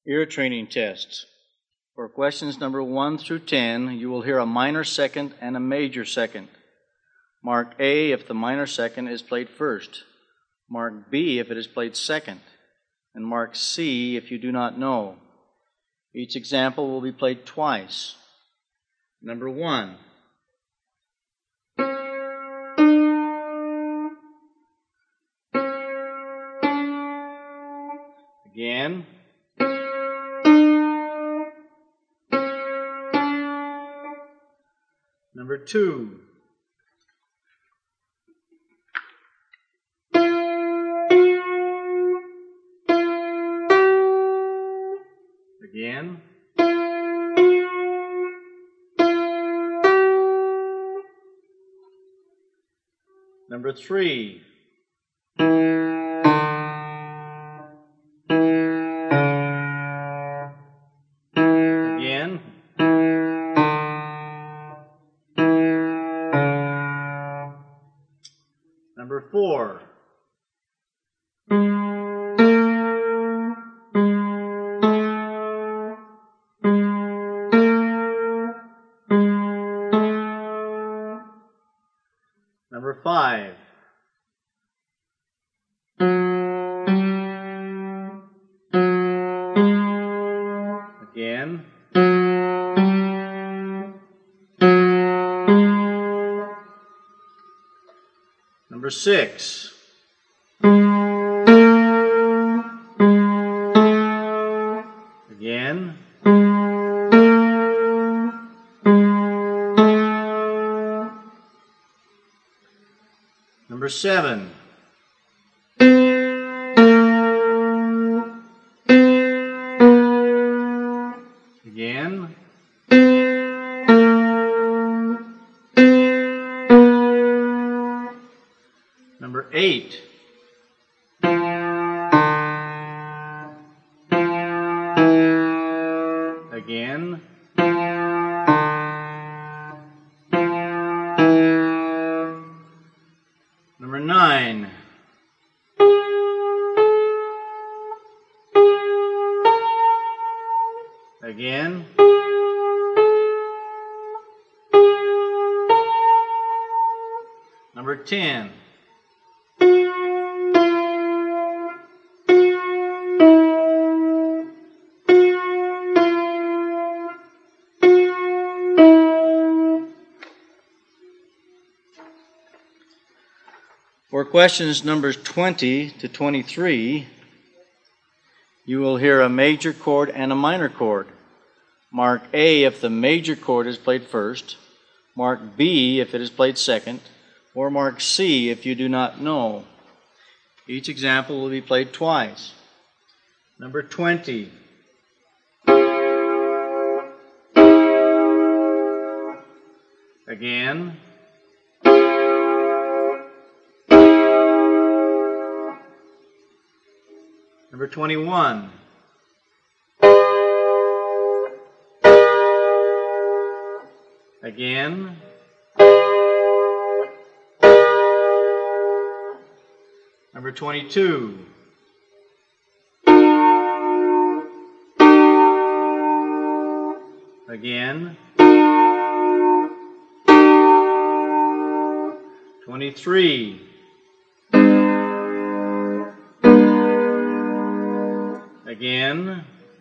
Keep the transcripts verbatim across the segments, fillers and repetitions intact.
Ear training tests. For questions number one through ten, you will hear a minor second and a major second. Mark A if the minor second is played first. Mark B if it is played second. And mark C if you do not know. Each example will be played twice. Number one. Again. Number two. Again. Number three. Again. Number four. Number five. Again. Number six. Again. Number seven. Again. Number eight. Again. Number nine. Again. Number ten. For questions numbers twenty to twenty-three, you will hear a major chord and a minor chord. Mark A if the major chord is played first, mark B if it is played second, or mark C if you do not know. Each example will be played twice. Number twenty. Again. Number twenty-one. Again. Number twenty-two. Again. twenty-three. Again.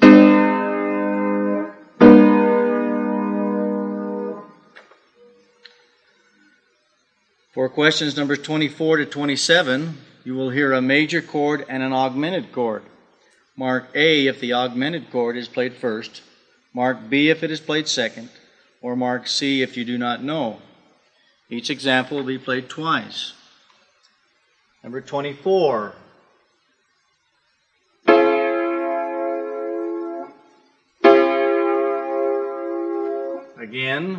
For questions numbers twenty-four to twenty-seven, you will hear a major chord and an augmented chord. Mark A if the augmented chord is played first, mark B if it is played second, or mark C if you do not know. Each example will be played twice. Number twenty-four. Again.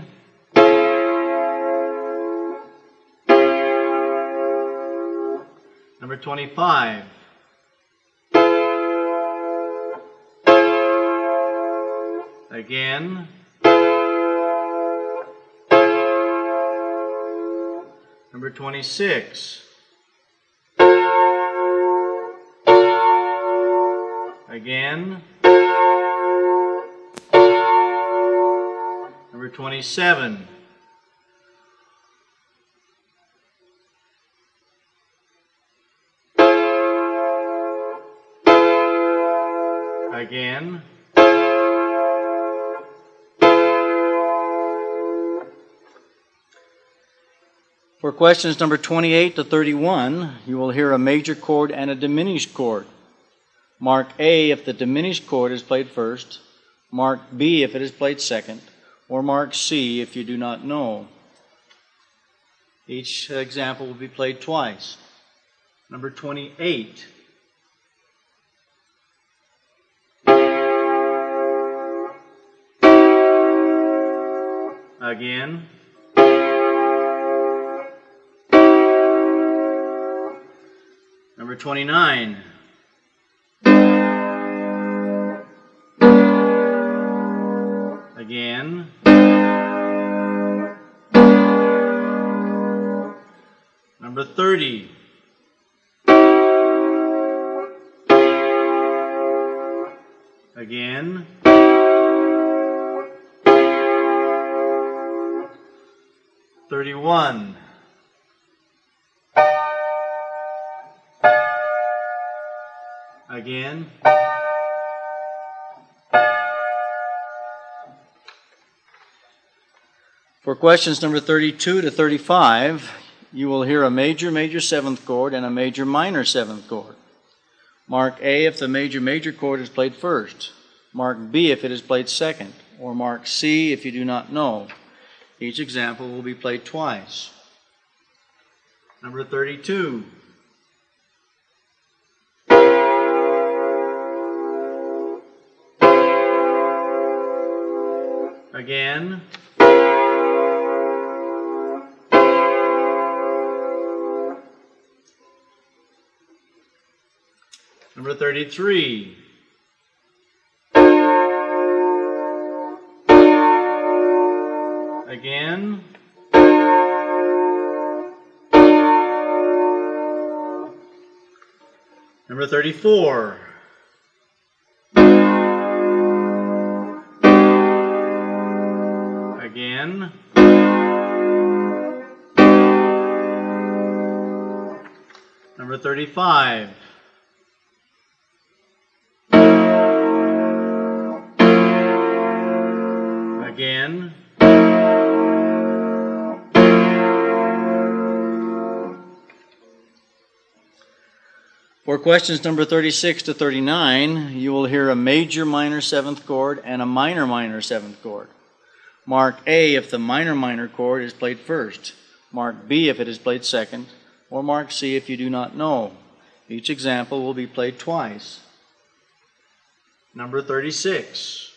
Number twenty-five. Again. Number twenty-six. Again. Number twenty-seven. Again. For questions number twenty-eight to thirty-one, you will hear a major chord and a diminished chord. Mark A if the diminished chord is played first, mark B if it is played second, or mark C if you do not know. Each example will be played twice. Number twenty-eight. Again. Number twenty-nine. Again. Number thirty. Again. thirty-one. Again. For questions number thirty-two to thirty-five, you will hear a major, major seventh chord and a major, minor seventh chord. Mark A if the major, major chord is played first. Mark B if it is played second. Or mark C if you do not know. Each example will be played twice. Number thirty-two. Again. Number thirty-three. Again. Number thirty-four. Again. Number thirty-five. Again. For questions number thirty-six to thirty-nine, you will hear a major minor seventh chord and a minor minor seventh chord. Mark A if the minor minor chord is played first. Mark B if it is played second. Or mark C if you do not know. Each example will be played twice. Number thirty-six.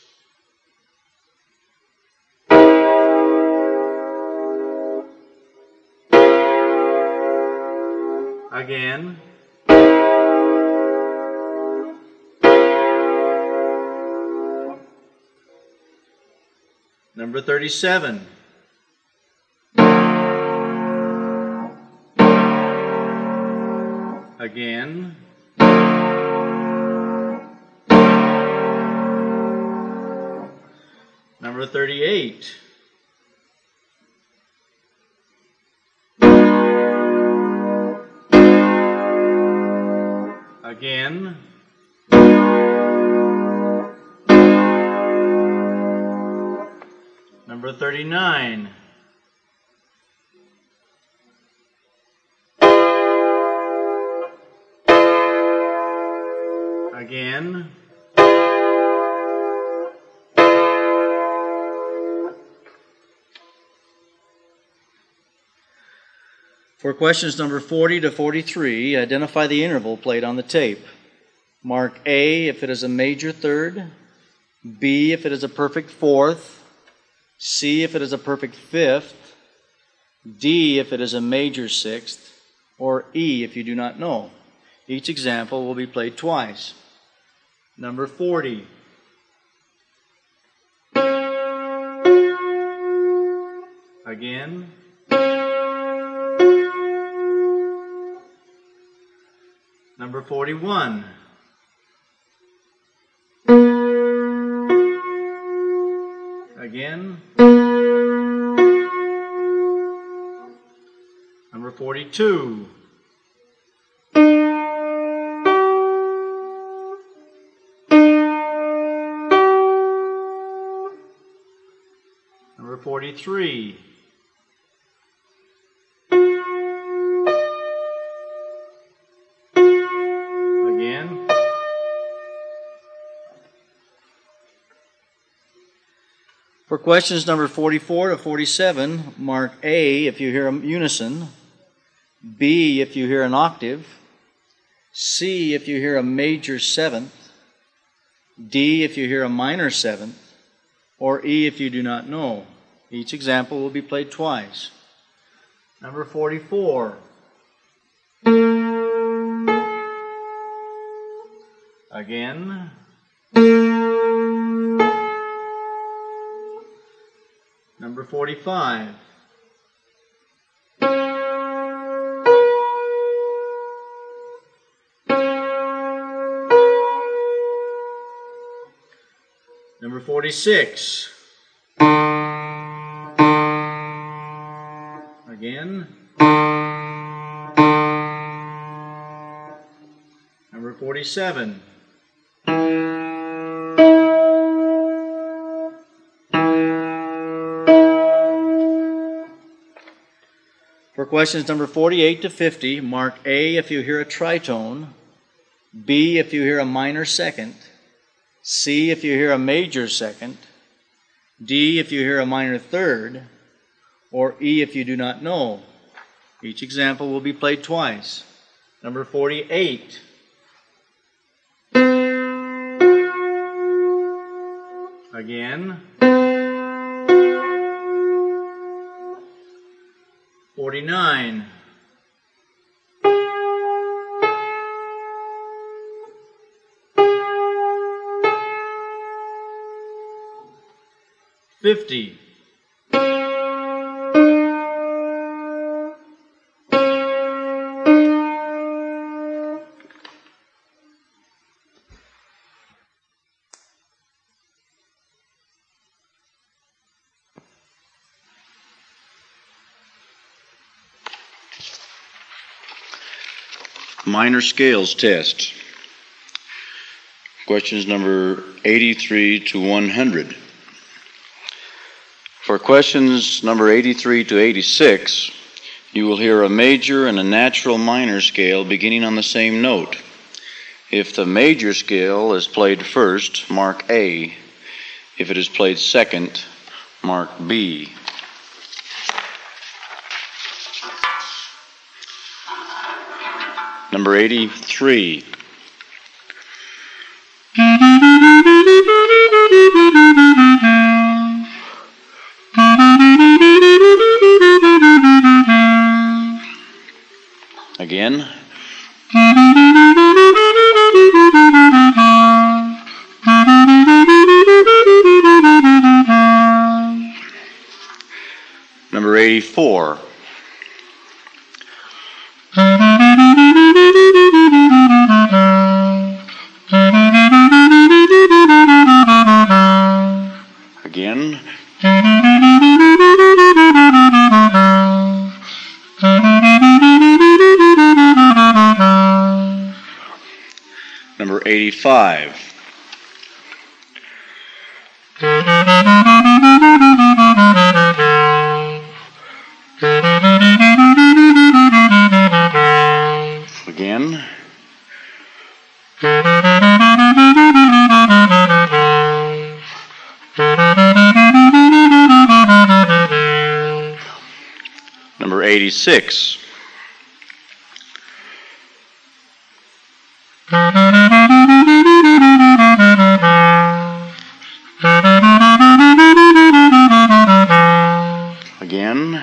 Again. Number thirty-seven. Again. Number thirty-eight. Again. Number thirty-nine. Again. For questions number forty to forty-three, identify the interval played on the tape. Mark A if it is a major third, B if it is a perfect fourth, C if it is a perfect fifth, D if it is a major sixth, or E if you do not know. Each example will be played twice. Number forty. Again. Number forty-one. Again. Number forty-two. Number forty-three. Again. For questions number forty-four to forty-seven, mark A if you hear a unison, B if you hear an octave, C if you hear a major seventh, D if you hear a minor seventh, or E if you do not know. Each example will be played twice. Number forty-four. Again. Number forty-five. Number forty-six. Again. Number forty-seven. For questions number forty-eight to fifty, mark A if you hear a tritone, B if you hear a minor second, C if you hear a major second, D if you hear a minor third, or E if you do not know. Each example will be played twice. Number forty-eight. Again. forty-nine. Fifty. Minor scales test. Questions number eighty-three to one hundred. For questions number eighty-three to eighty-six, you will hear a major and a natural minor scale beginning on the same note. If the major scale is played first, mark A. If it is played second, mark B. Number eighty-three. Again. Number eighty-four. Again. Number eighty-five. Again. Number eighty-six. Again.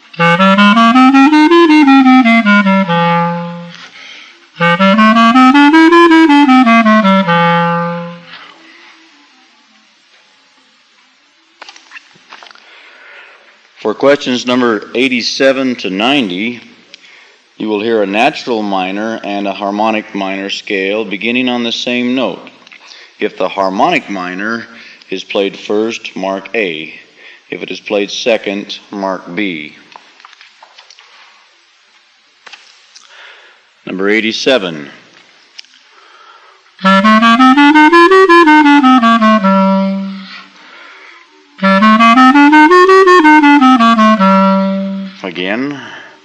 For questions number eighty-seven to ninety, you will hear a natural minor and a harmonic minor scale beginning on the same note. If the harmonic minor is played first, mark A. If it is played second, mark B. Number eighty-seven. Again.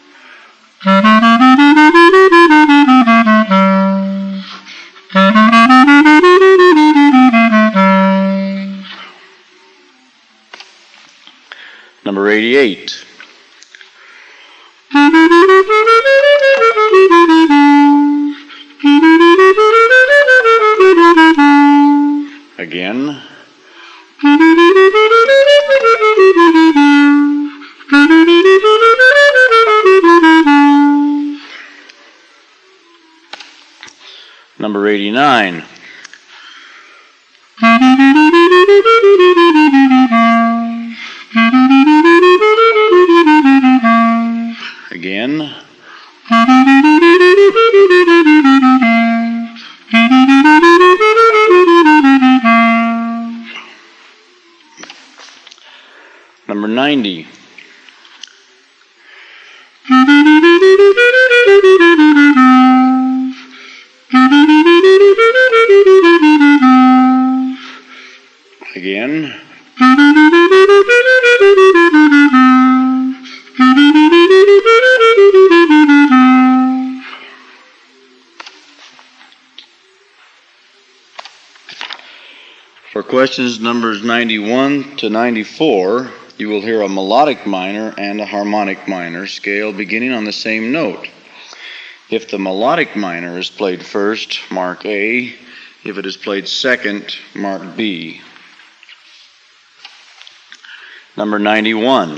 Number eighty-eight. Again. Number eighty-nine. Again. Number ninety. Again. For questions numbers ninety-one to ninety-four, you will hear a melodic minor and a harmonic minor scale beginning on the same note. If the melodic minor is played first, mark A. If it is played second, mark B. Number ninety-one.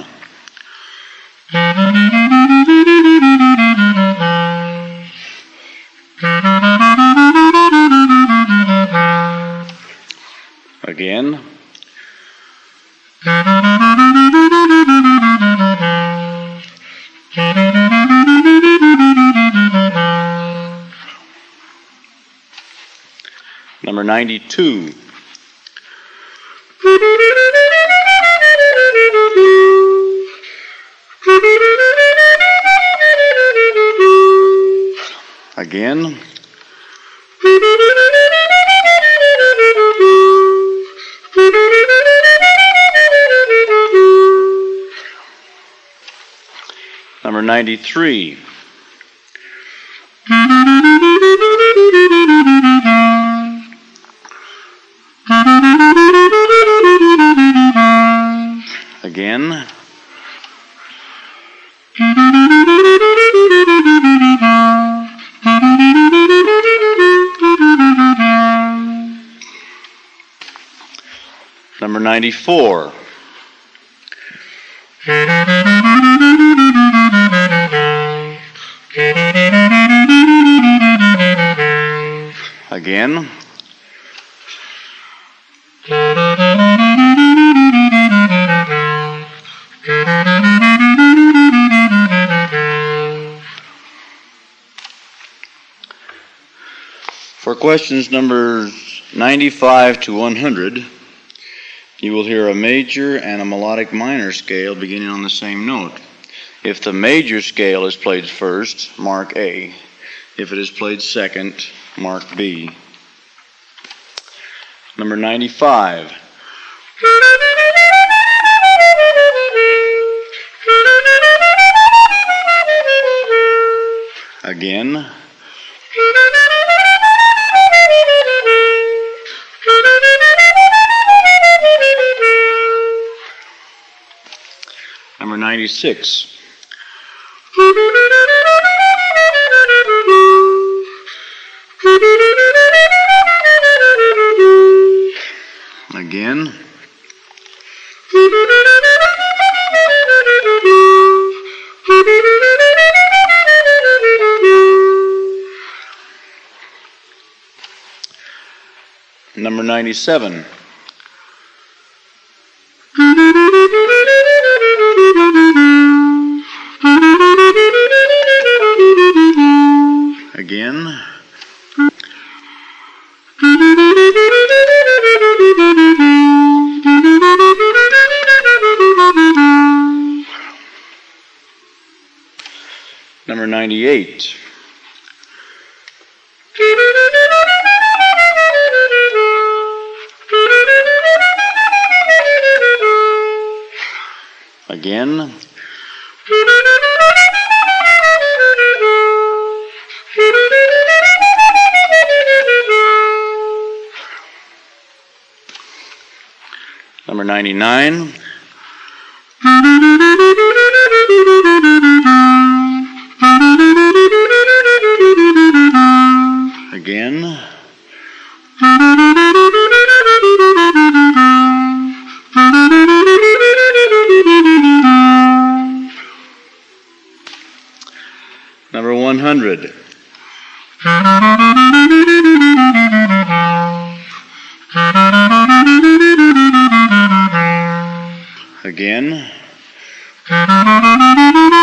Again. Number ninety-two. Again. Number ninety-three. Again. Number ninety-four. Again. For questions numbers ninety-five to one hundred, you will hear a major and a melodic minor scale beginning on the same note. If the major scale is played first, mark A. If it is played second, mark B. Number ninety-five. Again. Number ninety-six. Again. Number ninety-seven. Again. Number ninety-eight. Again. Number ninety-nine. Again. Number one hundred. Again.